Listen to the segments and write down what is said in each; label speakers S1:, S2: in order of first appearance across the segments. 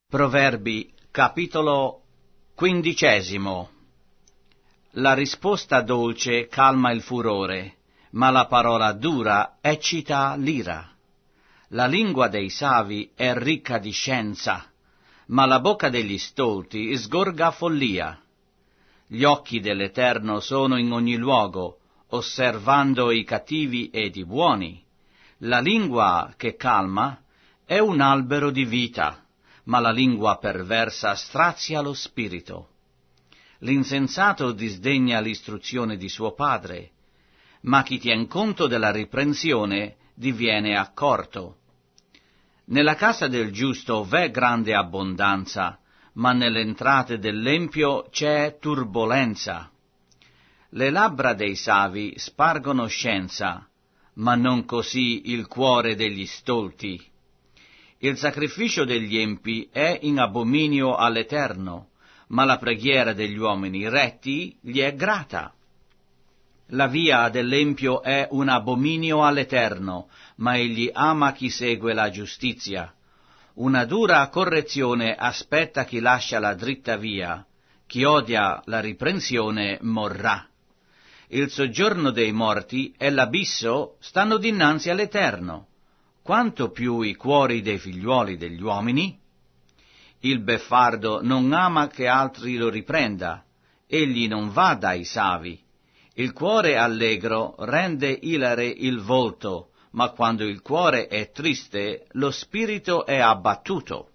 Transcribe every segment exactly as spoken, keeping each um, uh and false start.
S1: Proverbi, capitolo quindicesimo. La risposta dolce calma il furore, ma la parola dura eccita l'ira. La lingua dei savi è ricca di scienza, ma la bocca degli stolti sgorga follia. Gli occhi dell'Eterno sono in ogni luogo, osservando i cattivi ed i buoni. La lingua che calma è un albero di vita, ma la lingua perversa strazia lo spirito. L'insensato disdegna l'istruzione di suo padre, ma chi tien conto della riprensione diviene accorto. Nella casa del giusto v'è grande abbondanza, ma nelle entrate dell'empio c'è turbolenza. Le labbra dei savi spargono scienza, ma non così il cuore degli stolti. Il sacrificio degli empi è in abominio all'Eterno, ma la preghiera degli uomini retti gli è grata. La via dell'empio è un abominio all'Eterno, ma egli ama chi segue la giustizia. Una dura correzione aspetta chi lascia la dritta via, chi odia la riprensione morrà. Il soggiorno dei morti e l'abisso stanno dinanzi all'Eterno, quanto più i cuori dei figliuoli degli uomini. Il beffardo non ama che altri lo riprenda, egli non va dai savi. Il cuore allegro rende ilare il volto, ma quando il cuore è triste, lo spirito è abbattuto.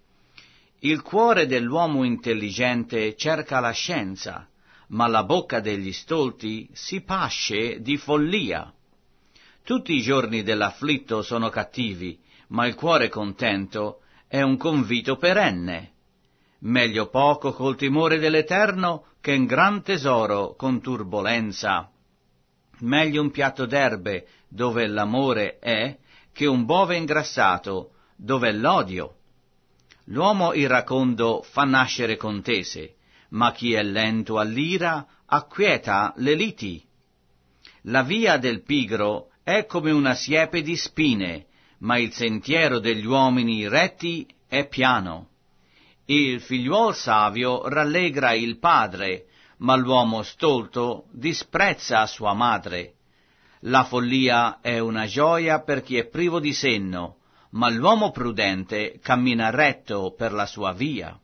S1: Il cuore dell'uomo intelligente cerca la scienza, ma la bocca degli stolti si pasce di follia. Tutti i giorni dell'afflitto sono cattivi, ma il cuore contento è un convito perenne. Meglio poco col timore dell'Eterno che un gran tesoro con turbolenza. Meglio un piatto d'erbe dove l'amore è che un bove ingrassato dove l'odio. L'uomo iracondo fa nascere contese, ma chi è lento all'ira acquieta le liti. La via del pigro è come una siepe di spine, ma il sentiero degli uomini retti è piano. Il figliuol savio rallegra il padre, ma l'uomo stolto disprezza sua madre. La follia è una gioia per chi è privo di senno, ma l'uomo prudente cammina retto per la sua via.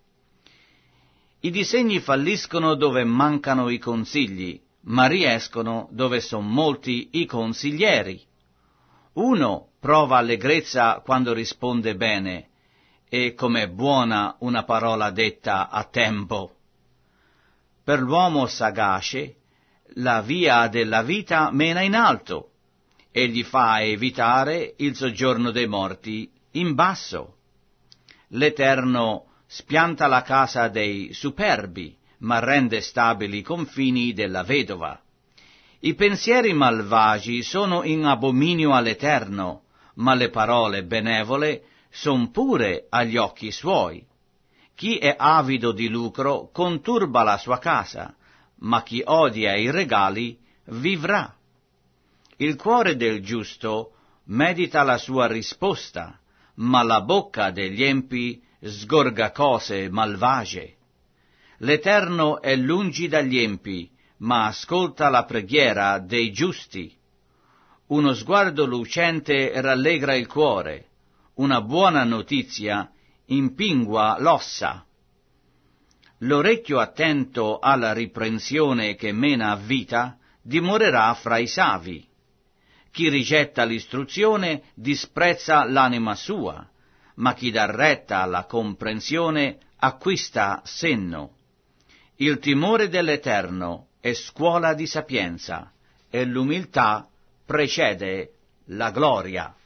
S1: I disegni falliscono dove mancano i consigli, ma riescono dove son molti i consiglieri. Uno prova allegrezza quando risponde bene, e com'è buona una parola detta a tempo. Per l'uomo sagace, la via della vita mena in alto, e gli fa evitare il soggiorno dei morti in basso. L'Eterno spianta la casa dei superbi, ma rende stabili i confini della vedova. I pensieri malvagi sono in abominio all'Eterno, ma le parole benevole son pure agli occhi suoi. Chi è avido di lucro conturba la sua casa, ma chi odia i regali vivrà. Il cuore del giusto medita la sua risposta, ma la bocca degli empi sgorga cose malvagie. L'Eterno è lungi dagli empi, ma ascolta la preghiera dei giusti. Uno sguardo lucente rallegra il cuore, una buona notizia impingua l'ossa. L'orecchio attento alla riprensione che mena a vita dimorerà fra i savi. Chi rigetta l'istruzione disprezza l'anima sua, ma chi dà retta alla comprensione acquista senno. Il timore dell'Eterno è scuola di sapienza, e l'umiltà precede la gloria.